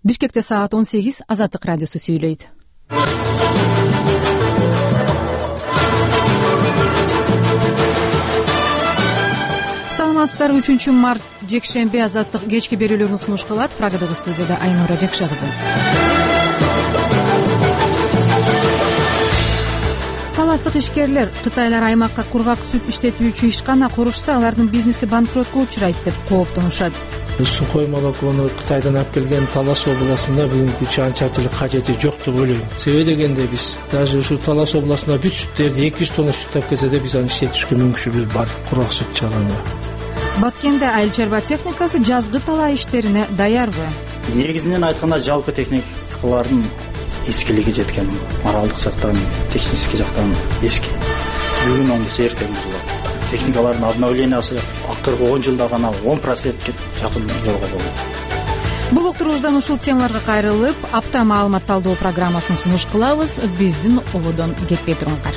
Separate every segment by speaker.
Speaker 1: Бишкекте саат 18, Азаттык радиосу сүйлөйт. Саламатсыздарбы, 3 март жекшемби Азаттык кечки берүүлөрүн сунуш кылат. Прагадагы студияда Айнура Жакша кызы. Таластык ишкерлер Кытайлар аймакка кургак сүт иштетүүчү ишкана курушса, алардын бизнеси банкротко учурайт деп кооптонушат.
Speaker 2: Сухой молокону Кытайдан алып келген Талас областында бүгүнкүчө анчалык кажети жок деп ойлойм. Себеби дегенде биз даже ушул Талас областына бүт сүттерди 200 тонна сүт алып келсе да биз аны иштетишке мүмкүнчүлүгүбүз бар, кургак сүт чыгарганда.
Speaker 1: Баткенде айыл чарба техникасы жазгы талаа иштерине даярбы?
Speaker 3: Негизинен айтканда жалпы техникалардын эскилиги жеткен, моралдык жактан, технический жактан эски. Бүгүн оңдуса эртең бузулат. Техникалардын обновлениясы акыркы 10 жылда гана 10% жакын бузууга болот.
Speaker 1: Бул уктурубуздан ушул темаларга кайрылып, апта маалымат талдоо программасын сунуш кылабыз. Биздин олодон кетпей туруңуздар.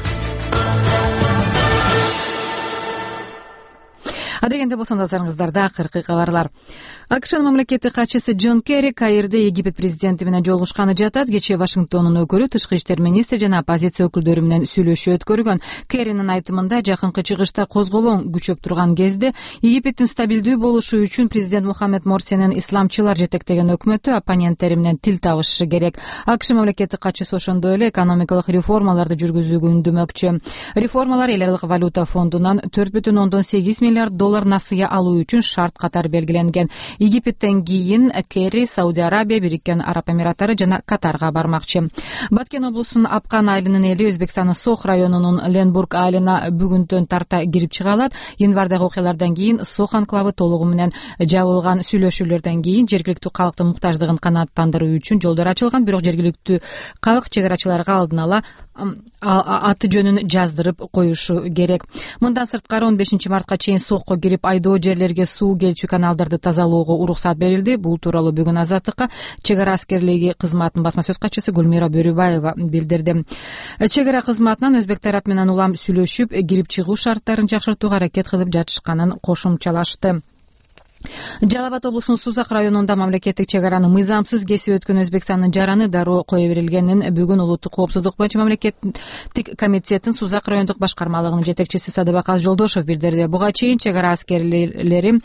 Speaker 1: Адегенде болсо назарыңыздарда акыркы кабарлар. АКШнын мамлекеттик катчысы Джон Керри Каирде Египет президенти менен жолугушканы жатат. Кечээ Вашингтондун өкүлү, тышкы иштер министри жана оппозиция өкүлдөрү менен сүйлөшүү өткөргөн. Керринин айтымында жакынкы чыгышта козголоң күчөп турган кезде Египеттин стабилдүү болушу үчүн президент Мухаммед Морсинин исламчылар жетектеген өкмөтү оппоненттери менен тил табышы керек. АКШ мамлекеттик катчысы ошондой эле экономикалык реформаларды жүргүзүүгө үндөмөкчү. Реформалар эл аралык валюта фондунан 4,8 миллиард доллар насыя алуу үчүн шарт катары белгиленген. Египеттен кийин Керри Сауди Арабия, Бириккен Араб Эмираттары жана Катарга бармакчы. Баткен облусунун Апкан айылынын эли Өзбекстандын Сох районунун Ленбург айылына бүгүндөн тарта кирип чыга алат. Январдагы окуялардан кийин Сох анклавы толугу менен жабылган. Сүйлөшүүлөрдөн кийин жергиликтүү калктын муктаждыгын канааттандыруу үчүн жолдор ачылган, бирок жергиликтүү калк чек арачыларга алдын ала аты жөнүн жаздырып коюшу керек. Мындан сырткары 15 мартка чейин Сохко кирип айдоо жерлерге суу келчү каналдарды тазалоого уруксат берилди. Бул тууралуу бүгүн Азаттыкка чек ара аскерлиги кызматынын басма сөз катчысы Гүлмира Бөрүбаева билдирди. Чек ара кызматынан өзбек тарап менен улам сүйлөшүп, кирип чыгуу шарттарын жакшыртууга аракет кылып жатышканын кошумчалашты. Жалал Абад облусунун Сузак районунда мамлекеттик чек араны мыйзамсыз кесип өткөн Өзбекстандын жараны дароо кое берилгенин бүгүн улуттук коопсуздук боюнча мамлекеттик комитеттин Сузак райондук башкармалыгынын жетекчиси Садыбаказ Жолдошов билдирди. Буга чейин чек ара аскерлери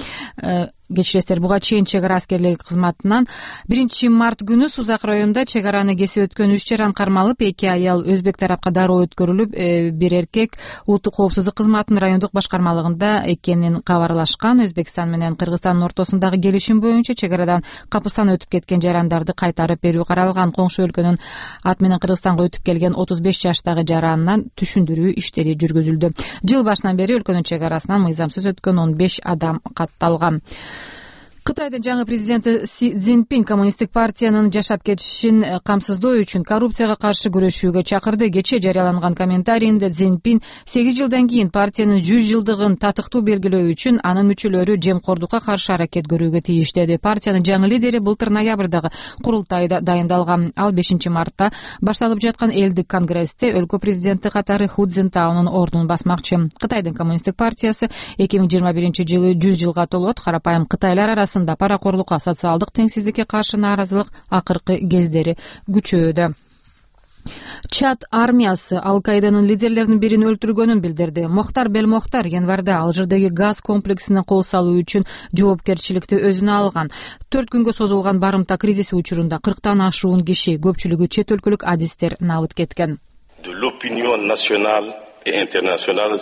Speaker 1: буга чейин чек ара аскерлиги кызматынан 1 март күнү Сузак районунда чек араны кесип өткөн 3 жаран кармалып, 2 аял өзбек тарапка дароо өткөрүлүп, бир эркек улуттук коопсуздук кызматынын райондук башкармалыгында экенин кабарлашкан. Өзбекстан менен Кыргызстандын ортосундагы келишим боюнча чек арадан капыстан өтүп кеткен жарандарды кайтарып берүү каралган. Коңшу өлкөнүн ат менен Кыргызстанга өтүп келген 35 жаштагы жаранынан түшүндүрүү иштери жүргүзүлдү. Жыл башынан бери өлкөнүн чек арасынан мыйзамсыз өткөн 15 адам катталган. Кытайдын жаңы президенти Си Цзиньпин коммунисттик партиянын жашап кетишин камсыздоо үчүн коррупцияга каршы күрөшүүгө чакырды. Кечээ жарыяланган комментарийинде Цзиньпин 8 жылдан кийин партиянын 100 жылдыгын татыктуу белгилөө үчүн анын мүчөлөрү жемкордукка каршы аракет көрүүгө тийиш деди. Партиянын жаңы лидери былтыр ноябрдагы курултайда дайындалган. Ал 5 мартта башталып жаткан элдик конгрессте өлкө президенти катары Ху Цзинтаонун ордун басмакчы. Кытайдын коммунисттик партиясы 2021 жылы 100 жылга толот. Карапайым кытайлар арасында паракорлукка, социалдык теңсиздикке каршы нааразылык акыркы кездери күчөдө. Чад армиясы Ал-Каиданын лидерлеринин бирин өлтүргөнүн билдирди. Мохтар Белмохтар январда Алжирдеги газ комплексине кол салуу үчүн жоопкерчиликти өзүнө алган. 4 күнгө созулган барымта кризиси учурунда 40тан ашуун киши, көпчүлүгү чет өлкөлүк адистер набыт кеткен.
Speaker 4: De l'opinion nationale et internationale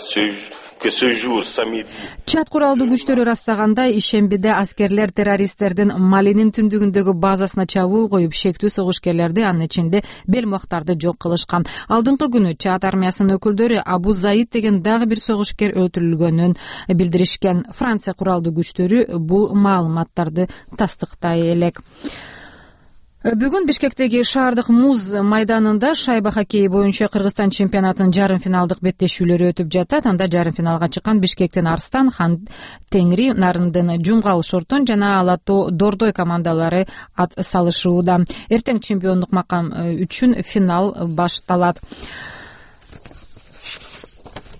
Speaker 1: Чад куралдуу күчтөрү ырастаганда ишембиде аскерлер террористтердин Малинин түндүгүндөгү базасына чабуул коюп, шектүү согушкерлерди, анын ичинде Белмохтарды жок кылышкан. Алдыңкы күнү Чад армиясынын өкүлдөрү Абу Заид деген дагы бир согушкер өлтүрүлгөнүн билдиришкен. Франция куралдуу күчтөрү бул маалыматтарды тастыктай элек. Бүгүн Бишкектеги шаардык муз майданында шайба хоккеyi боюнча Кыргызстан чемпионатынын жарым финалдык беттешүүлөрү өтүп жатат. Анда жарым финалга чыккан Бишкектен Арстан, Хан Теңри, Нарындын Жумгал Шортон жана Алато Дордой командалары ат салышууда. Эртең чемпиондук макам үчүн финал башталат.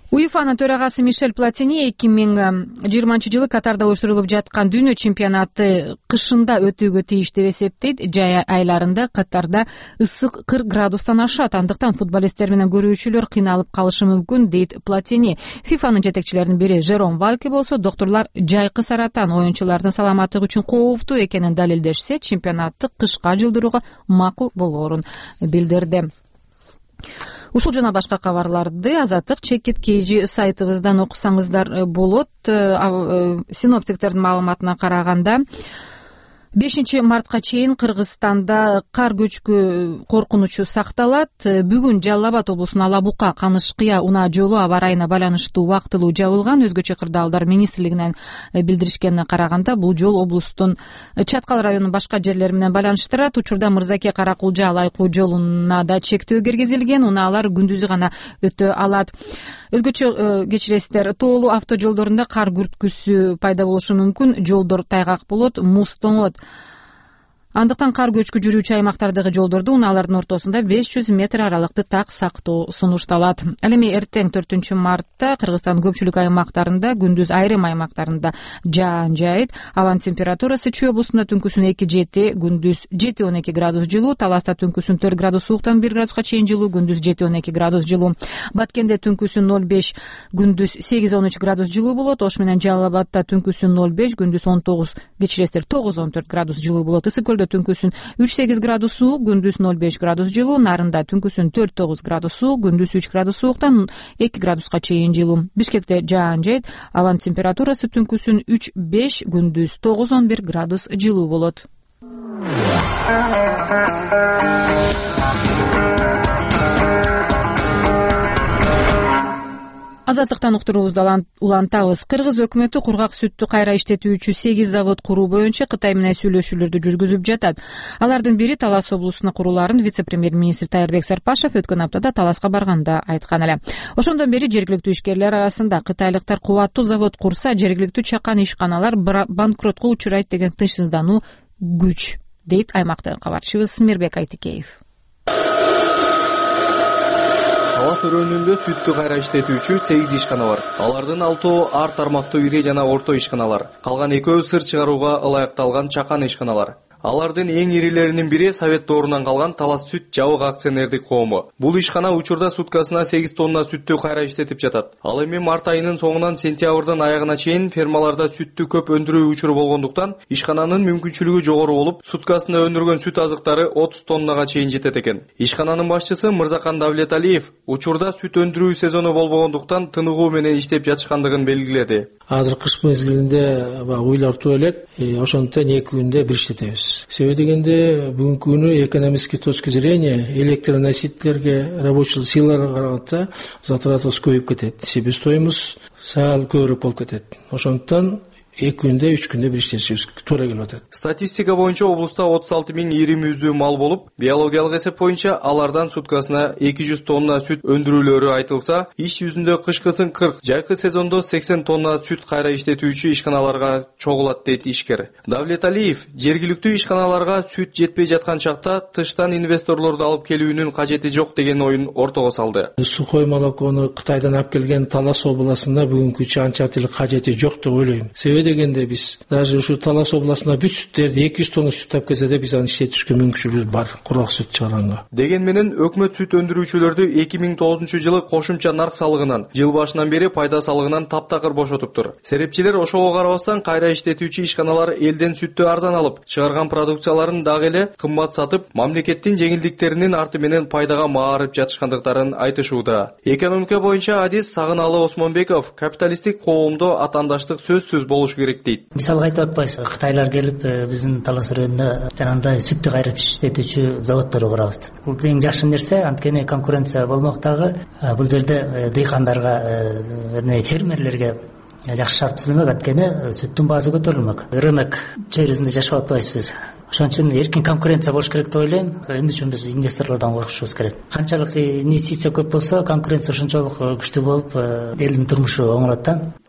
Speaker 1: УЕФАнын төрагасы Мишель Платини 2020-жылы Катарда уюштурулуп жаткан дүйнө чемпионаты кышында өтүүгө тийиш деп эсептейт. Жай айларында Катарда ысык 40 градустан ашат, андыктан футболисттер менен көрүүчүлөр кыйналып калышы мүмкүн, дейт Платини. ФИФАнын жетекчилеринин бири Жером Вальке болсо доктурлар жайкы саратан оюнчулардын саламаттыгы үчүн кооптуу экенин далилдешсе, чемпионатты кышка жылдырууга макул болоорун билдирди. Ушул жана башка кабарларды Азаттык Чекит KG сайтыбыздан окусаңыздар болот. Синоптиктердин маалыматына караганда 5 мартка чейин Кыргызстанда кар көчкү коркунучу сакталат. Бүгүн Жалал Абад облусунун Ала Бука, Каныш-Кыя унаа жолу аба ырайына байланыштуу убактылуу жабылган. Өзгөчө кырдаалдар министрлигинен билдиришкенине караганда, бул жол облустун Чаткал районунун башка жерлери менен байланыштырат. Учурда Мырзаке Каракулжа Алайкуу жолуна да чектөө киргизилген. Унаалар күндүзү гана өтө алат. Өзгөчө кечиресиздер, тоолуу автожолдорунда кар күрткүсү пайда болушу мүмкүн. Жолдор тайгак болот, муз тоңот. Андыктан кар көчкү жүрүүчү аймактардагы жолдорду унаалардын ортосунда 500 метр аралыкты так сактоо сунушталат. Ал эми эртең 4 мартта Кыргызстандын көпчүлүк аймактарында, күндүз айрым аймактарында жаан жайыт. Абанын температурасы Чүй облусунда түнкүсүн 2-7, күндүз 7-12 градус жылуу, Таласта түнкүсүн 4 градус сууктан 1 градуска чейин жылуу, күндүз 7-12 градус жылуу. Баткенде түнкүсүн 0-5, күндүз 8-13 градус жылуу болот. Ош менен Жалал Абадта түнкүсүн 0-5, күндүз 19, кечиресиздер 9-14 градус жылуу болот. Ысык түнкүсүн 3-8 градус суук, күндүз 0-5 градус жылуу. Нарында түнкүсүн 4-9 градус суук, күндүз 3 градус сууктан 2 градуска чейин жылуу. Бишкекте жаан жайыт. Абанын температурасы түнкүсүн 3-5, күндүз 9-11 градус жылуу болот. Азаттыктан уктуруубузду улантабыз. Кыргыз өкмөтү кургак сүттү кайра иштетүүчү 8 завод куруу боюнча Кытай менен сүйлөшүүлөрдү жүргүзүп жатат. Алардын бири Талас облусуна курулаарын вице-премьер-министр Тайырбек Сарпашев өткөн аптада Таласка барганда айткан эле. Ошондон бери жергиликтүү ишкерлер арасында кытайлыктар кубаттуу завод курса, жергиликтүү чакан ишканалар банкротко учурайт деген тынчсыздануу күч, дейт аймактагы кабарчыбыз Мирбек Айтикеев.
Speaker 5: Талас өрөөнүндө сүттү кайра иштетүүчү 8 ишкана бар. Алардын 6 ар тармактуу ири жана орто ишканалар. Калган 2 сыр чыгарууга ылайыкталган чакан ишканалар. Алардын эң ирилеринин бири Совет доорунан калган Талас сүт жабык акционердик коому. Бул ишкана учурда суткасына 8 тонна сүттү кайра иштетип жатат. Ал эми март айынын соңунан сентябрдын аягына чейин фермаларда сүттү көп өндүрүү учуру болгондуктан ишкананын мүмкүнчүлүгү жогору болуп, суткасында өндүргөн сүт азыктары 30 тоннага чейин жетет экен. Ишкананын башчысы Мырзакан Давлеталиев учурда сүт өндүрүү сезону болбогондуктан тыныгуу менен иштеп жатышкандыгын белгиледи.
Speaker 2: Азыр кыш мезгилинде уйлартуу элек, ошондуктан 2 күндө бир иштетебиз. Себеби дегенде бүгүнкү күнү экономический точки зрения электроносительдерге, рабочий силаларга караганда затратыбыз көбөйүп кетет. Себестоимость саал көбүрөөк болуп кетет. Ошондуктан 2 күндө 3 күндө бир иштешибиз туура келип атат.
Speaker 5: Статистика боюнча облуста 36 000 ири мүйүздүү мал болуп, биологиялык эсеп боюнча алардан суткасына 200 тонна сүт өндүрүүлөрү айтылса, иш жүзүндө кышкысын 40, жайкы сезондо 80 тонна сүт кайра иштетүүчү ишканаларга чогулат, дейт ишкер. Давлеталиев жергиликтүү ишканаларга сүт жетпей жаткан чакта тыштан инвесторлорду алып келүүнүн кажети жок деген оюн ортого салды.
Speaker 2: Сухой молокону Кытайдан алып келген Талас областында бүгүнкүчө анча тил кажети жок деп ойлойм. Себеби дегенде биз даже ушу Талас областына бүт сүттөрдү 200 тонна сүт алып келсе да биз аны иштетишке мүмкүнчүлүгүбүз бар, кургак сүт чыгарганга.
Speaker 5: Деген менен өкмөт сүт өндүрүүчүлөрдү 2009-жылы кошумча нарк салыгынан, жыл башынан бери пайда салыгынан таптакыр бошотуптур. Серепчилер ошого карабастан кайра иштетүүчү ишканалар элден сүттү арзан алып, чыгарган продукцияларын дагы эле кымбат сатып, мамлекеттин жеңилдиктеринин арты менен пайдага маарып жатышкандыктарын айтышууда. Экономика боюнча адис Сагыналы Осмонбеков капиталисттик коомдо атаандаштык сөзсүз болуш керек дейт.
Speaker 6: Мисалга айтып атпайсызбы, Кытайлар келип биздин Талас районунда жанагындай сүттү кайра иштетүүчү заводдорду курабыз деп. Бул эң жакшы нерсе, анткени конкуренция болмок дагы. Бул жерде дыйкандарга, фермерлерге жакшы шарт түзүлмөк, анткени сүттүн баасы көтөрүлмөк. Рынок чөйрөсүндө жашап атпайбыз. Ошон үчүн эркин конкуренция болуш керек деп ойлойм. Эмне үчүн биз инвесторлордон коркушубуз керек? Канчалык инвестиция көп болсо, конкуренция ошончолук күчтүү болуп, элдин турмушу оңолот да.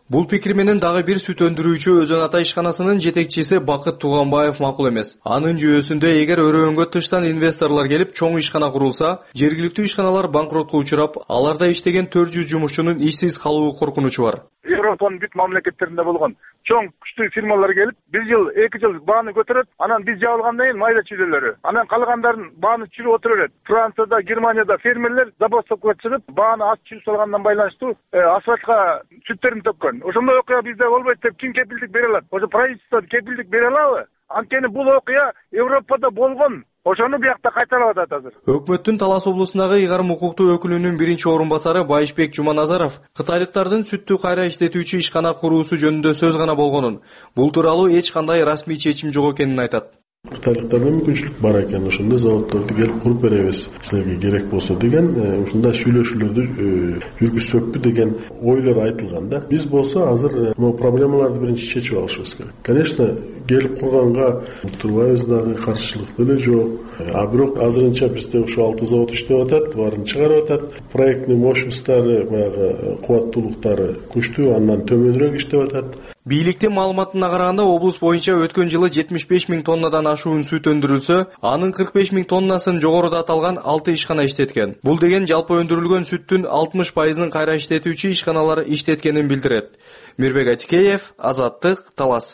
Speaker 5: Бул пикир менен дагы бир сүт өндүрүүчү Өзөн ата ишканасынын жетекчиси Бакыт Туганбаев макул эмес. Анын жүйөсүндө эгер өрөөнгө тыштан инвесторлор келип чоң ишкана курулса, жергиликтүү ишканалар банкротко учурап, аларда иштеген 400 жумушчунун ишсиз калуу коркунучу бар.
Speaker 7: Европанын бүт мамлекеттеринде болгон чоң күчтүү фирмалар келип, 1 жыл, 2 жыл бааны көтөрөт, анан биз жабылгандан кийин майда чүйлөлөрү. Анан калгандарын бааны чүрүп отура берет. Францияда, Германияда фермерлер забастовкага чыгып, бааны аз чүрүп салгандан байланыштуу асфальтка сүттерин төккөн. Ошондой окуя бизде болбойт деп ким кепилдик бере алат? Ошо правительство кепилдик бере алабы? Анткени бул окуя Европада болгон. Ошону биякта кайталап атат азыр.
Speaker 5: Өкмөттүн Талас облусундагы ыйгарым укуктуу өкүлүнүн биринчи орун басары Байышбек Жуманазаров кытайлыктардын сүттү кайра иштетүүчү ишкана куруусу жөнүндө сөз гана болгонун, бул тууралуу эч кандай расмий чечим жок экенин айтат.
Speaker 8: Кытайлыктарда мүмкүнчүлүк бар экен, ошондой заводдорду келип куруп беребиз силерге керек болсо деген ушундай сүйлөшүүлөрдү жүргүзсөкпү деген ойлор айтылган да. Биз болсо азыр могу проблемаларды биринчи чечип алышыбыз керек. Конечно, келип курганга Турбаевиз дагы каршылык деле жок. А бирок азырынча бизде ошо 6 завод иштеп атат, баарын чыгарып атат. Проектный мощносттары, баягы кубаттуулуктары күчтүү, андан төмөнүрөөк иштеп атат.
Speaker 5: Бийликтин маалыматына караганда облус боюнча өткөн жылы 75 000 тоннадан ашуун сүт өндүрүлсө, анын 45 000 тоннасын жогоруда аталган 6 ишкана иштеткен. Бул деген жалпы өндүрүлгөн сүттүн 60%-ын кайра иштетүүчү ишканалар иштеткенин билдирет. Мирбек Атикеев, Азаттык, Талас.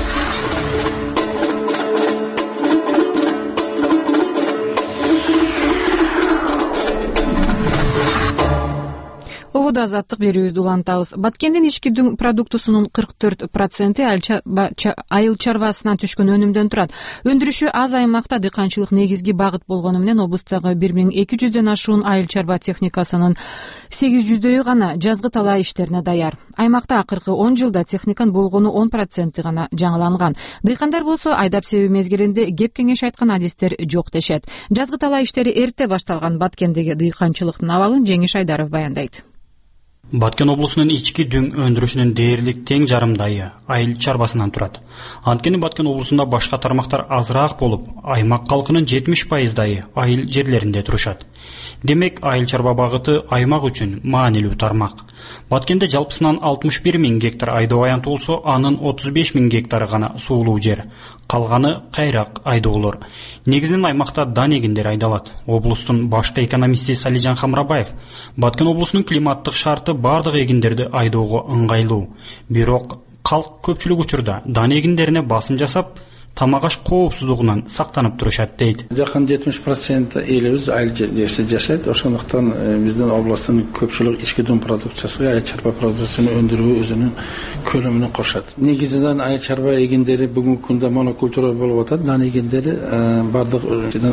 Speaker 1: Ободо азаттык берүүбүздү улантабыз. Баткендин ички дүң продуктусунун 44% айыл чарбасынан түшкөн өнүмдөн турат. Өндүрүшү аз аймакта дыйканчылык негизги багыт болгону менен облустагы 1200дөн ашуун айыл чарба техникасынын 800дөйү гана жазгы талаа иштерине даяр. Аймакта акыркы 10 жылда техниканын болгону 10% гана жаңыланган. Дыйкандар болсо айдап себүү мезгилинде кеп кеңеш айткан адистер жок дешет. Жазгы талаа иштери эрте башталган Баткендеги дыйканчылыктын абалын Жеңиш Айдаров баяндайт.
Speaker 9: Баткен облусунун ички дүң өндүрүшүнүн дээрлик тең жарымдайы айыл чарбасынан турат. Анткени Баткен облусунда башка тармактар азыраак болуп, аймак калкынын 70%-дайы айыл жерлеринде турушат. Демек, айыл чарба багыты аймак үчүн маанилүү тармак. Баткенде жалпысынан 61 000 гектар айдоо аянты болсо, анын 35 000 гектары гана суулуу жер. Калганы кайрак айдоолор. Негизинен аймакта дан эгиндер айдалат. Облустун башкы экономисти Салижан Хамрабаев, Баткен облусунун климаттык шарты бардык эгиндерди айдоого ыңгайлуу. Бирок калк көпчүлүк учурда дан эгиндерине басым жасап, тамак аш коопсуздугунан сактанып турушат дейт.
Speaker 10: Жакын 70% элибиз айыл жерде жашайт. Ошондуктан биздин областтын көпчүлүк ички дүң продукциясы, айыл чарба продукциясын өндүрүү өзүнүн көлөмүнө кошот. Негизинен айыл чарба эгиндери бүгүнкү күндө монокультура болуп атат. Дан эгиндери бардык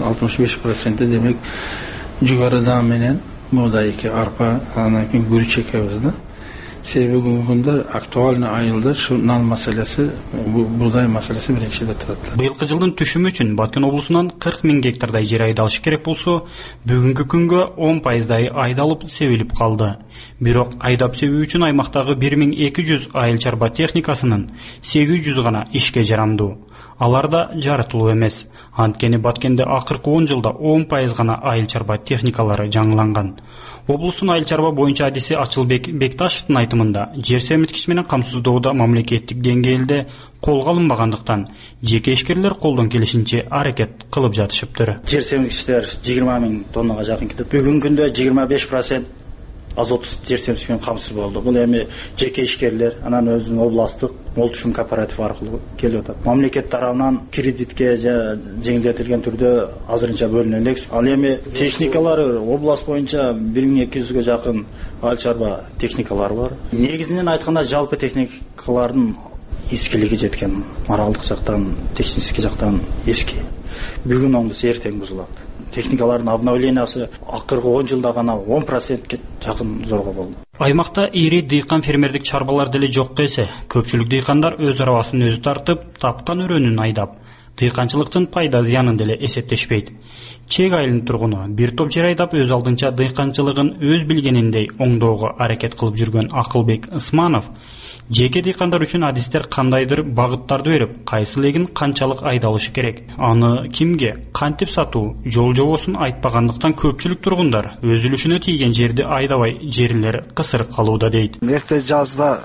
Speaker 10: 65% демек жугары дан менен мудай эки арпа, анан кийин күрүч экебиз да. Себеби бүгүнкү күндө актуальный айылда ушу нан маселеси, буудай маселеси биринчиде турат.
Speaker 9: Быйылкы жылдын түшүмү үчүн Баткен облусунан 40 000 гектардай жер айдалышы керек болсо, бүгүнкү күнгө 10%-дай айдалып себилип калды. Бирок айдап себүү үчүн аймактагы 1200 айыл чарба техникасынын 800 гана ишке жарамдуу. Алар да жаратылуу эмес. Анткени Баткенде акыркы 10 жылда 10% гана айыл чарба техникалары жаңыланган. Облустун айыл чарба боюнча адиси Ачылбек Бекташевдин айтымында, жер семирткич менен камсыздоодо мамлекеттик деңгээлде колго алынбагандыктан жеке ишкерлер колдон келишинче аракет кылып жатышыптыр.
Speaker 3: Жер семирткичтер 20 000 тоннага жакын кетет. Бүгүнкү күндө 25% азоттук жер семирткич менен камсыз болду. Бул эми жеке ишкерлер, анан өзүнүн областтык мол түшүм кооператив аркылуу келип атат. Мамлекет тарабынан кредитке жеңилдетилген түрдө азырынча бөлүнө элек. Ал эми техникалары област боюнча 1200ге жакын айыл чарба техникалары бар. Негизинен айтканда жалпы техникалардын эскилиги жеткен. Моралдык жактан, технический жактан эски. Бүгүн оңдуса эртең бузулат. Техникалардын обновлениясы акыркы 10 жылда гана 10%ке жакын зорго болду.
Speaker 9: Аймакта ири дыйкан фермердик чарбалар деле жок десе, көпчүлүк дыйкандар өз арабасын өзү тартып, тапкан өрөөнүн айдап, дыйканчылыктын пайда зыянын деле эсептешпейт. Чек айылынын тургуну бир топ жер айдап өз алдынча дыйканчылыгын өз билгениндей оңдоого аракет кылып жүргөн Акылбек Ысманов жеке дыйкандар үчүн адистер кандайдыр багыттарды берип, кайсы эгин канчалык айдалышы керек, аны кимге кантип сатуу, жол жобосун айтпагандыктан көпчүлүк тургундар өз үлүшүнө тийген жерди айдабай жерлер кысыр калууда дейт.
Speaker 7: Эрте жазда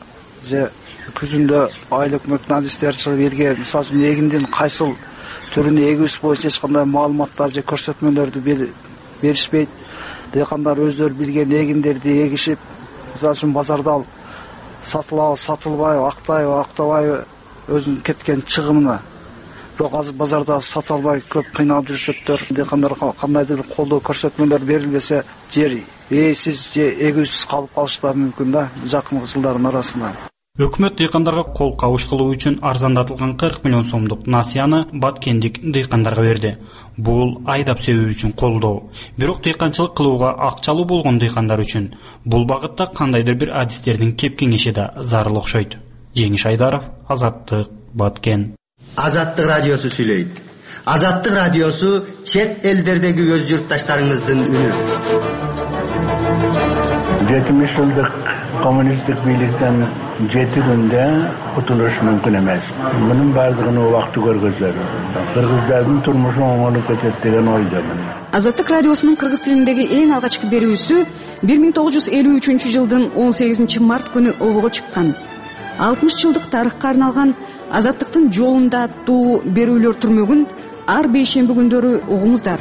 Speaker 11: же күзүндө айыл өкмөттүн адистери чыгып элге мисалы үчүн эгиндин кайсыл түрүнө эгүүсү боюнча эч кандай маалыматтар же көрсөтмөлөрдү беришпейт. Дыйкандар өздөрү билген эгиндерди эгишип, мисалы үчүн базарда сатылабы, сатылбайбы, актайбы, актабайбы өзүнүн кеткен чыгымына. Бирок азыр базарда сата албай көп кыйналып жүрүшөттөр. Дыйкандарга кандайдыр бир колдоо көрсөтмөлөр берилбесе, жер ээсиз же эгүүсүз калып калыштары мүмкүн да жакынкы жылдардын арасында.
Speaker 9: Өкмөт дыйкандарга кол кабыш кылуу үчүн арзандатылган 40 миллион сомдук насыяны баткендик дыйкандарга берди. Бул айдап себүү үчүн колдоо. Бирок дыйканчылык кылууга акчалуу болгон дыйкандар үчүн бул багытта кандайдыр бир адистердин кеп кеңеши да зарыл окшойт. Жеңиш Айдаров, Азаттык, Баткен.
Speaker 12: Азаттык радиосу сүйлөйт. Азаттык радиосу чет элдердеги өз журтташтарыңыздын үнү.
Speaker 13: 70 жылдык коммунисттик бийликтен 7 күндө кутулуш мүмкүн эмес. Мунун бардыгын убакыты көргөздөр. Кыргыздардын турмушу оңолуп кетет деген ойдомун.
Speaker 14: Азаттык радиосунун кыргыз тилиндеги эң алгачкы берүүсү 1953 жылдын 18 март күнү обого чыккан. 60 жылдык тарыхка арналган Азаттыктын жолунда аттуу берүүлөр түрмөгүн ар бейшемби күндөрү угуңуздар.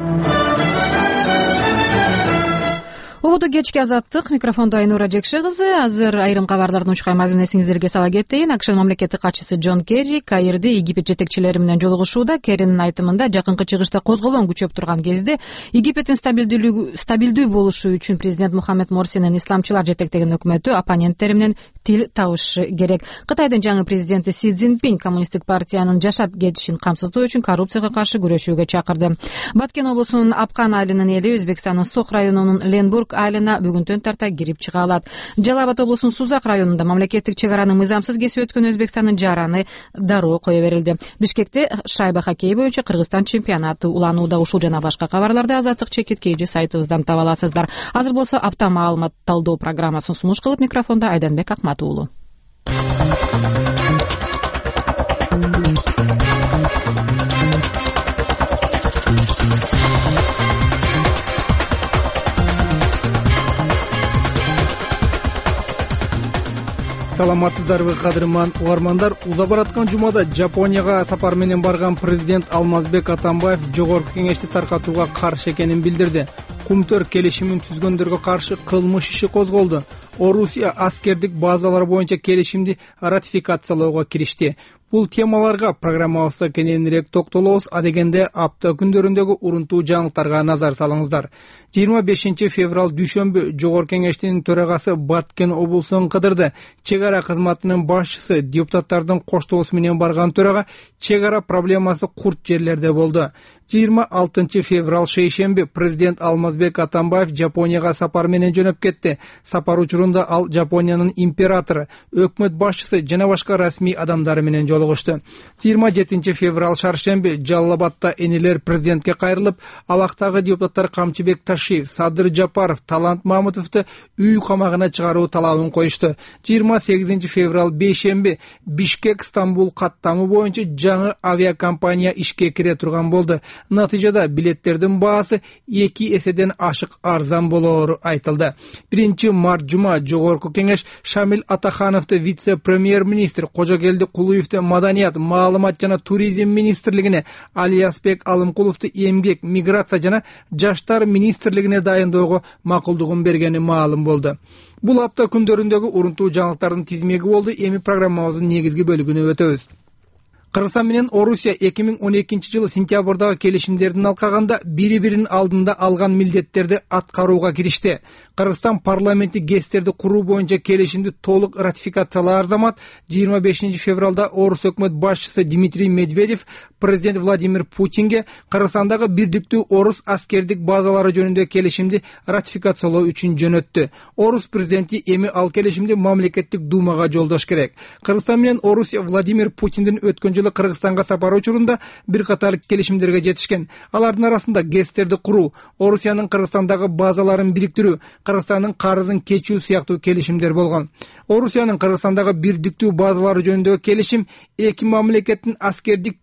Speaker 1: Ободо кечки Азаттык, микрофондо Айнура Жекше кызы. Азыр айрым кабарлардын учкай мазмунун эсиңиздерге сала кетейин. АКШнын мамлекеттик катчысы Джон Керри Каирде Египет жетекчилери менен жолугушууда. Керринин айтымында жакынкы чыгышта козголоң күчөп турган кезде Египеттин стабилдүү болушу үчүн президент Мухаммед Морсинин исламчылар жетектеген өкмөтү оппоненттери менен тил табышы керек. Кытайдын жаңы президенти Си Цзиньпин коммунисттик партиянын жашап кетишин камсыздоо үчүн коррупцияга каршы күрөшүүгө чакырды. Баткен облусунун Апкан айылынын эли Өзбекстандын Сох районунун Ленбург айылына бүгүнтөн тарта кирип чыга алат. Жалал Абад облусунун Сузак районунда мамлекеттик чек араны мыйзамсыз кесип өткөн Өзбекстандын жараны дароо кое берилди. Бишкекте шайба хоккей боюнча Кыргызстан чемпионаты уланууда. Ушул жана башка кабарларды Азаттык чекиткейжи сайтыбыздан таба аласыздар. Азыр болсо апта маалымат талдоо программасын сунуш кылып микрофондо Айданбек Акматуулу.
Speaker 15: Саламатсыздарбы кадырман угармандар. Уза бараткан жумада Жапонияга сапар менен барган президент Алмазбек Атамбаев жогорку кеңешти таркатууга каршы экенин билдирди. Кумтөр келишимин түзгөндөргө каршы кылмыш иши козголду. Орусия аскердик базалар боюнча келишимди ратификациялоого киришти. Бул темаларга программабызда кененирээк токтолобуз. Адегенде апта күндөрүндөгү урунтуу жаңылыктарга назар салыңыздар. 25 февраль дүйшөмбү жогорку кеңештин төрагасы Баткен облусун кыдырды. Чек ара кызматынын башчысы депутаттардын коштоосу менен барган төрага чек ара проблемасы курт жерлерде болду. 26 февраль шейшемби президент Алмазбек Атамбаев Жапонияга сапар менен жөнөп кетти. Сапар учурунда ал Жапониянын императору, өкмөт башчысы жана башка расмий адамдары менен жолугушту. 27 февраль шаршемби Жалал Абадта энелер президентке кайрылып, абактагы депутаттар Камчыбек Ташиев, Садыр Жапаров, Талант Мамытовду үй камагына чыгаруу талабын коюшту. 28 февраль бейшемби Бишкек Стамбул каттамы боюнча жаңы авиакомпания ишке кире турган болду. Натыйжада билеттердин баасы 2 эседен ашык арзан болоору айтылды. 1 март жума жогорку кеңеш Шамил Атахановду вице-премьер-министр, Кожогелди Кулуевду маданият, маалымат жана туризм министрлигине, Алиасбек Алымкуловду эмгек, миграция жана жаштар министрлигине дайындоого макулдугун бергени маалым болду. Бул апта күндөрүндөгү урунтуу жаңылыктардын тизмеги болду. Эми программабыздын негизги бөлүгүнө өтөбүз. Кыргызстан менен Орусия 2012 жылы сентябрдагы келишимдердин алкаганда бири-биринин алдында алган милдеттерди аткарууга киришти. Кыргызстан парламенти ГЭСтерди куруу боюнча келишимди толук ратификациялаар замат 25 февралда Орус өкмөт башчысы Дмитрий Медведев президент Владимир Путинге Кыргызстандагы бирдиктүү орус аскердик базалары жөнүндө келишимди ратификациялоо үчүн жөнөттү. Орус президенти эми ал келишимди мамлекеттик думага жолдош керек. Кыргызстан менен Орусия Владимир Путиндин өткөн жылы Кыргызстанга сапары учурунда бир катар келишимдерге жетишкен. Алардын арасында ГЭСтерди куруу, Орусиянын Кыргызстандагы базаларын бириктирүү, Кыргызстандын карызын кечүү сыяктуу келишимдер болгон. Орусиянын Кыргызстандагы бирдиктүү базалары жөнүндөгү келишим эки мамлекеттин аскердик техникалык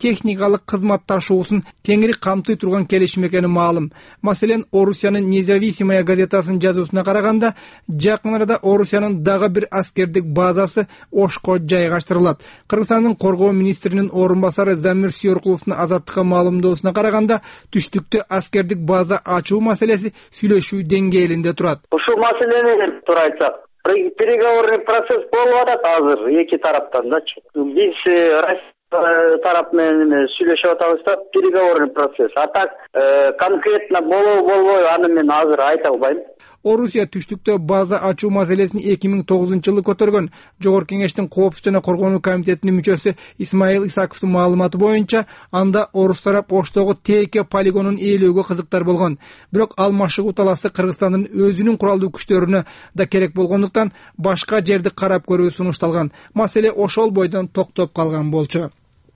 Speaker 15: техникалык кызматташуусун кеңири камтый турган келишим экени маалым. Маселен, Орусиянын Независимая газетасынын жазуусуна караганда, жакын арада Орусиянын дагы бир аскердик базасы Ошко жайгаштырылат. Кыргызстандын коргоо министринин орун басары Замир Сүйөркуловдун Азаттыкка маалымдоосуна караганда, түштүктө аскердик база ачуу маселеси сүйлөшүү деңгээлинде турат.
Speaker 16: Ушул маселени туура айтсак, переговорный процесс болуп атат азыр эки тараптан дачы. Биз Россия тарап менен сүйлөшүп атабыз да, переговорный процесс. А так конкретно болбой аны мен азыр айта албайм.
Speaker 15: Орусия түштүктө база ачуу маселесин 2009-жылы көтөргөн. Жогорку кеңештин коопсуз жана коргонуу комитетинин мүчөсү Исмаил Исаковдун маалыматы боюнча, анда орус тарап Оштогу Тейке полигонун ээлөөгө кызыктар болгон. Бирок ал машыгуу таласы Кыргызстандын өзүнүн куралдуу күчтөрүнө да керек болгондуктан башка жерди карап көрүү сунушталган. Маселе ошол бойдон токтоп калган болчу.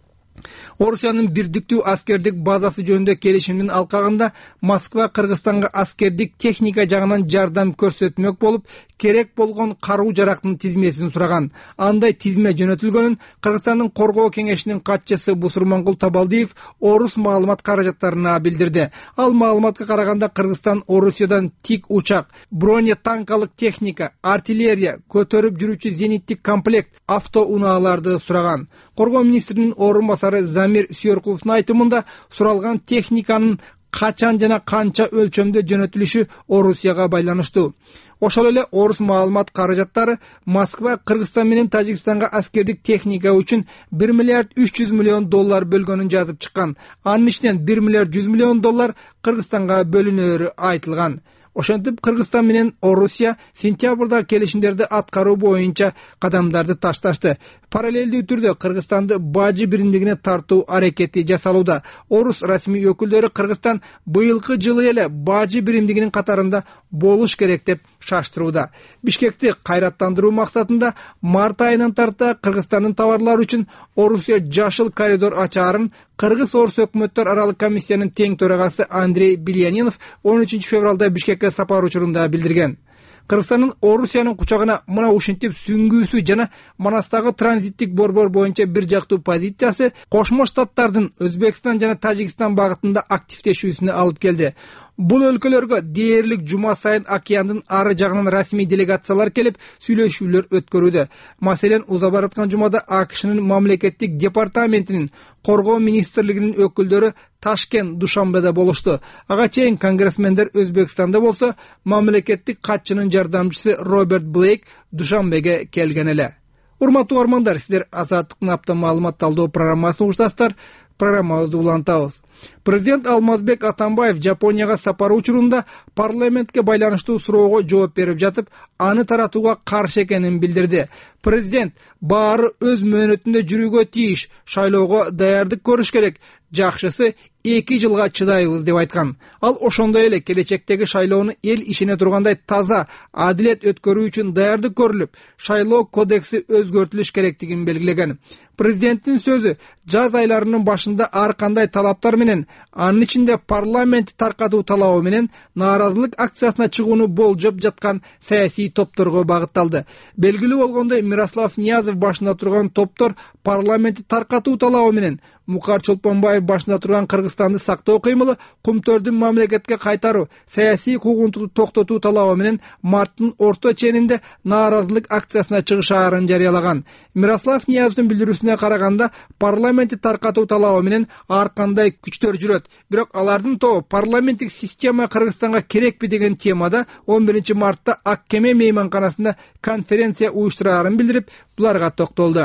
Speaker 15: Орусиянын бирдиктүү аскердик базасы жөнүндө келишимдин алкагында Москва Кыргызстанга аскердик техника жагынан жардам көрсөтмөк болуп, керек болгон каруу жарактын тизмесин сураган. Андай тизме жөнөтүлгөнүн Кыргызстандын коргоо кеңешинин катчысы Бусурмангул Табалдиев орус маалымат каражаттарына билдирди. Ал маалыматка караганда Кыргызстан Орусиядан тик учак, бронетанкалык техника, артиллерия, көтөрүп жүрүүчү зениттик комплект, автоунааларды сураган. Коргоо министринин орун басары Замир Сүйөркуловдун айтымында суралган техниканын качан жана канча өлчөмдө жөнөтүлүшү Орусияга байланыштуу. Ошол эле орус маалымат каражаттары Москва Кыргызстан менен Тажикстанга аскердик техника үчүн 1 миллиард 300 миллион доллар бөлгөнүн жазып чыккан. Анын ичинен 1 миллиард 100 миллион доллар Кыргызстанга бөлүнөөрү айтылган. Ошентип Кыргызстан менен Орусия сентябрда келишимдерди аткаруу боюнча кадамдарды ташташты. Параллелдүү түрдө Кыргызстанды бажы биримдигине тартуу аракети жасалууда. Орус расмий өкүлдөрү Кыргызстан быйылкы жылы эле бажы биримдигинин катарында болуш керек деп шаштырууда. Бишкекти кайраттандыруу максатында март айынан тарта Кыргызстандын товарлары үчүн Орусия жашыл коридор ачаарын Кыргыз-Орус өкмөттөр аралык комиссиянын тең төрагасы Андрей Билянинов 13 февралда Бишкекке сапар учурунда билдирген. Кыргызстандын Орусиянын кучагына мына ушинтип сүңгүүсү жана Манастагы транзиттик борбор боюнча бир жактуу позициясы Кошмо Штаттардын Өзбекстан жана Тажикстан багытында активдешүүсүнө алып келди. Бул өлкөлөргө дээрлик жума сайын океандын ары жагынан расмий делегациялар келип сүйлөшүүлөр өткөрүүдө. Маселен, уза бараткан жумада АКШнын мамлекеттик департаментинин коргоо министрлигинин өкүлдөрү Ташкент, Душанбеде болушту. Ага чейин конгрессмендер Өзбекстанда болсо, мамлекеттик катчынын жардамчысы Роберт Блейк Душанбеге келген эле. Урматтуу угармандар, сиздер Азаттыктын апта маалымат талдоо программасын угушасыздар. Программабызды улантабыз. Президент Алмазбек Атамбаев Жапонияга сапары учурунда парламентке байланыштуу суроого жооп берип жатып, аны таратууга каршы экенин билдирди. Президент баары өз мөөнөтүндө жүрүүгө тийиш, шайлоого даярдык көрүш керек. Жакшысы 2 жылга чыдайбыз деп айткан. Ал ошондой эле келечектеги шайлоону эл ишене тургандай таза, адилет өткөрүү үчүн даярдык көрүлүп, шайлоо кодекси өзгөртүлүш керектигин белгилеген. Президенттин сөзү жаз айларынын башында ар кандай талаптар менен, анын ичинде парламентти таркатуу талабы менен нааразылык акциясына чыгууну болжоп жаткан саясий топторго багытталды. Белгилүү болгондой, Мирослав Ниязов башында турган топтор парламентти таркатуу талабы менен Мукар Чолпонбаев башында турган Кыргызстанды сактоо кыймылы, Кумтөрдүн мамлекетке кайтаруу, саясий куугунтукту токтотуу талабы менен марттын орто ченинде нааразылык акциясына чыгышаарын жарыялаган. Мирослав Ниязовдун билдирүүсүнө караганда, парламентти таркатуу талабы менен ар кандай күчтөр жүрөт. Бирок алардын тобу парламенттик система Кыргызстанга керекпи деген темада 11 мартта Ак Кеме мейманканасында конференция уюштураарын билдирип, буларга токтолду.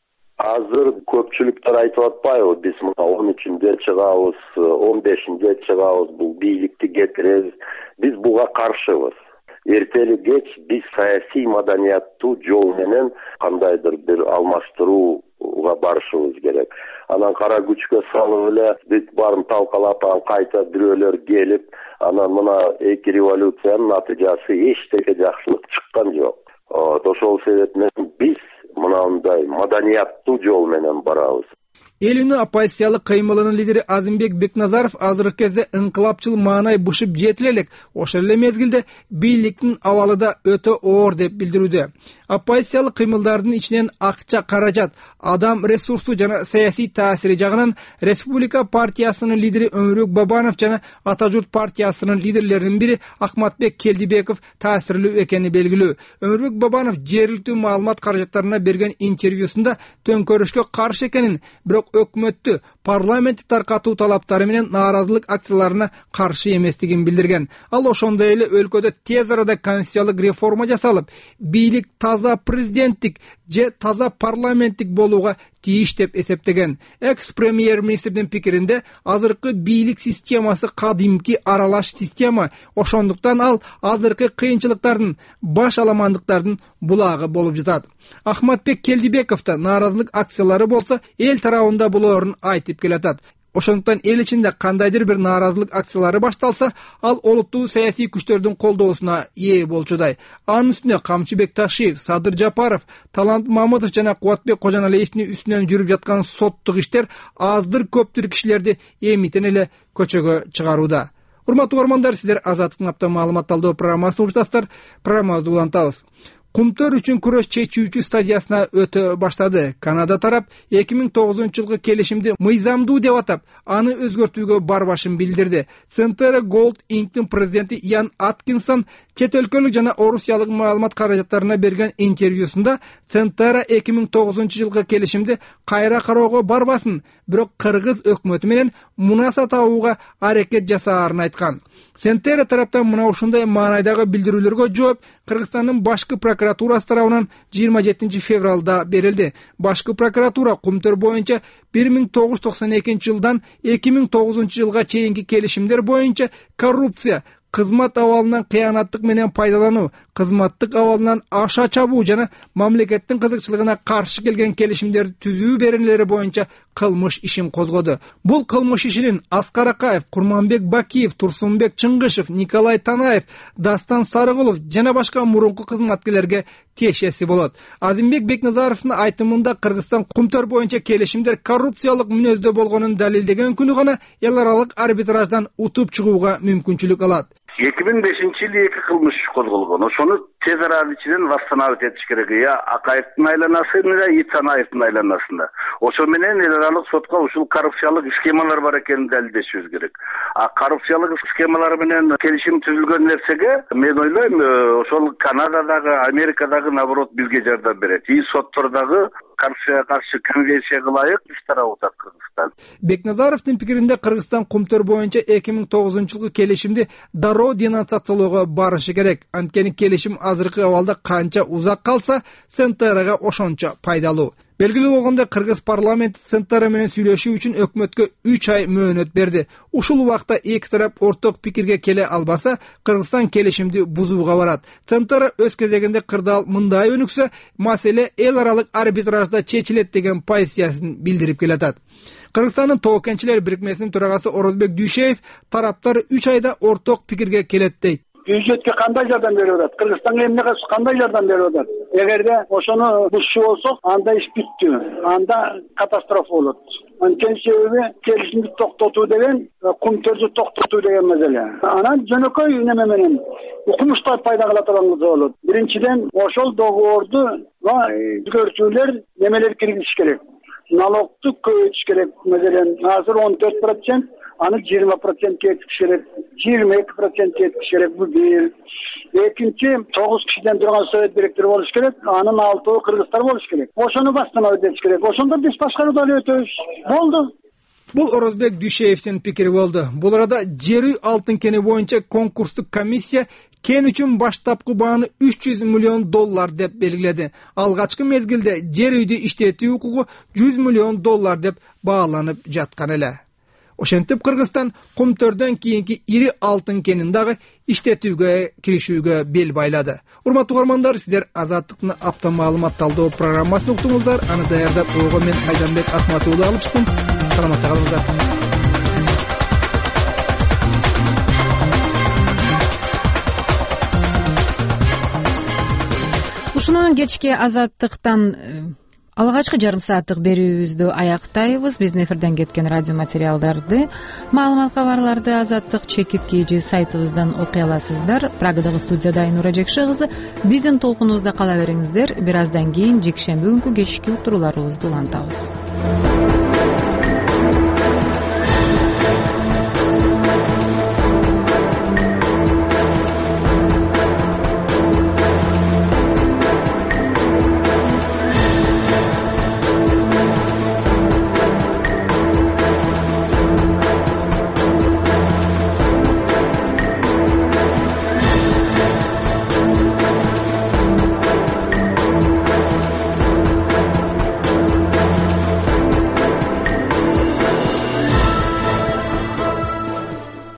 Speaker 17: Азыр көпчүлүктөр айтып атпайбы, биз 13-нде чыгабыз, 15-нде чыгабыз, бул бийликти кетиребиз. Биз буга каршыбыз. Эртели кеч биз саясий маданияттуу жол менен кандайдыр бир алмаштырууга барышыбыз керек. Анан кара күчкө салып эле бүт баарын талкалап, кайта бирөөлөр келип, анан мына эки революциянын натыйжасы эчтеке жакшылык чыккан жок. Ошол себеп менен биз мынандай маданияттуу жол менен барабыз.
Speaker 15: Эл үнү оппозициялык кыймылынын лидери Азимбек Бекназаров азыркы кезде ыңкылапчыл маанай бышып жетиле элек. Ошол эле мезгилде бийликтин абалы да өтө оор деп билдирүүдө. Оппозициялык кыймылдардын ичинен акча, каражат, адам ресурсу жана саясий таасири жагынан Республика партиясынын лидери Өмүрбек Бабанов жана Ата журт партиясынын лидерлеринин бири Ахматбек Келдибеков таасирлүү экени белгилүү. Өмүрбек Бабанов жергиликтүү маалымат каражаттарына берген интервьюсунда төңкөрүшкө каршы экенин, бирок өкмөттү парламентти таркатуу талаптары менен нааразылык акцияларына каршы эместигин билдирген. Ал ошондой эле өлкөдө тез арада конституциялык реформа жасалып, бийлик таза президенттик же таза парламенттик болууга тийиш деп эсептеген. Экс-премьер-министрдин пикиринде азыркы бийлик системасы кадимки аралаш система, ошондуктан ал азыркы кыйынчылыктардын, баш аламандыктардын булагы болуп жатат. Ахматбек Келдибеков да нааразылык акциялары болсо эл тарабында болоорун айтып келатат. Ошондуктан эл ичинде кандайдыр бир нааразылык акциялары башталса, ал олуттуу саясий күчтөрдүн колдоосуна ээ болчудай. Анын үстүнө Камчыбек Ташиев, Садыр Жапаров, Талант Мамытов жана Кубатбек Кожоналиевдин үстүнөн жүрүп жаткан соттук иштер аздыр көптүр кишилерди эмитен эле көчөгө чыгарууда. Урматтуу угармандар, сиздер Азаттыктын апта маалымат талдоо программасын угушасыздар. Программабызды улантабыз. Кумтөр үчүн күрөш чечүүчү стадиясына өтө баштады. Канада тарап 2009-жылкы келишимди мыйзамдуу деп атап, аны өзгөртүүгө бар башын билдирди. Centera Gold Inc.'тин президенти Ян Аткинсон чет өлкөлүк жана орусиялык маалымат каражаттарына берген интервьюсунда Centera 2009-жылкы келишимди кайра кароого барбасын, бирок кыргыз өкмөтү менен мунаса табууга аракет жасаарын айткан. Centera тараптан мына ушундай маанайдагы билдирүүлөргө жооп Кыргызстандын башкы прокуратурасы тарабынан 27 февралда берилди. Башкы прокуратура Кумтөр боюнча 1992-жылдан 2009-жылга чейинки келишимдер боюнча коррупция, кызмат абалынан кыянаттык менен пайдалануу, кызматтык абалынан аша чабуу жана мамлекеттин кызыкчылыгына каршы келген келишимдерди түзүү беренелери боюнча кылмыш ишин козгоду. Бул кылмыш ишинин Аскар Акаев, Курманбек Бакиев, Турсунбек Чыңгышев, Николай Танаев, Дастан Сарыгулов жана башка мурунку кызматкерлерге тиешеси болот. Азимбек Бекназаровдун айтымында Кыргызстан Кумтөр боюнча келишимдер коррупциялык мүнөздө болгонун далилдеген күнү гана эл аралык арбитраждан утуп чыгууга мүмкүнчүлүк алат.
Speaker 18: 2005-жылы 2 кылмыш козголгон. Ошону тез арада ичинен восстановить этиш керек. Я Акаевдин айланасында, Ицанаевдин айланасында. Ошо менен эл аралык сотко ушул коррупциялык схемалар бар экенин далилдешибиз керек. А коррупциялык схемалар менен келишим түзүлгөн нерсеге мен ойлойм, ошол Канададагы, Америкадагы наоборот бизге жардам берет. И соттордогу коррупцияга каршы конвенцияга ылайык иштара атат Кыргызстан.
Speaker 15: Бекназаровдун пикиринде Кыргызстан Кумтөр боюнча 2009-жылкы келишимди дароо денонсациялоого барышы керек. Анткени келишим азыркы абалда канча узак калса, Centera'га ошончо пайдалуу. Белгилүү болгондой, Кыргыз парламенти Centera менен сүйлөшүү үчүн өкмөткө 3 ай мөөнөт берди. Ушул убакта эки тарап орток пикирге келе албаса, Кыргызстан келишимди бузууга барат. Centera өз кезегинде кырдаал мындай өнүксө, маселе эл аралык арбитражда чечилет деген позициясын билдирип келатат. Кыргызстандын Тоо кенчилер бирикмесинин төрагасы Орозбек Дүйшеев тараптар 3 айда орток пикирге келет дейт.
Speaker 19: Бюджетке кандай жардам берип атат? Кыргызстанга эмне кандай жардам берип атат? Эгерде ошону бузчу болсок, анда иш бүттү. Анда катастрофа болот. Анткени себеби келишимди токтотуу деген, Кумтөрдү токтотуу деген маселе. Анан жөнөкөй неме менен укмуштар пайда кыла турган болот. Биринчиден, ошол договорду өзгөртүүлөр немелер киргизиш керек. Налогду көбөйтүш керек. Маселен, азыр 14%, аны 20%ке жеткизиш керек. 22%ке жеткизиш керек. Бул бир. Экинчи, 9 кишиден турган совет директору болуш керек. Анын 6-ы кыргыздар болуш керек. Ошону бастан өтөш керек. Ошондо биз башкарууду эле өтөбүз. Болду.
Speaker 15: Бул Орозбек Дүйшеевдин пикири болду. Бул арада жер үй алтын кени боюнча конкурстук комиссия кен үчүн баштапкы бааны $300 миллион деп белгиледи. Алгачкы мезгилде жер үйдү иштетүү укугу $100 миллион деп бааланып жаткан эле. Ошентип Кыргызстан Кумтөрдөн кийинки ири алтын кенин дагы иштетүүгө киришүүгө бел байлады. Урматтуу угармандар, сиздер Азаттыктын апта маалымат талдоо программасын уктуңуздар. Аны даярдап койгон мен Айданбек Ахмат уулу алып чыктым. Саламатта калыңыздар.
Speaker 1: Ушунун кечки Азаттыктан Алгачкы жарым сааттык берүүбүздү аяктайбыз. Биздин эфирден кеткен радио материалдарды, маалымат кабарларды Азаттык чекит.kg сайтыбыздан окуй аласыздар. Прагадагы студияда Айнура Жекши кызы. Биздин толкунубузда кала бериңиздер. Бир аздан кийин жекшемби күнкү кечки уктурууларыбызды улантабыз.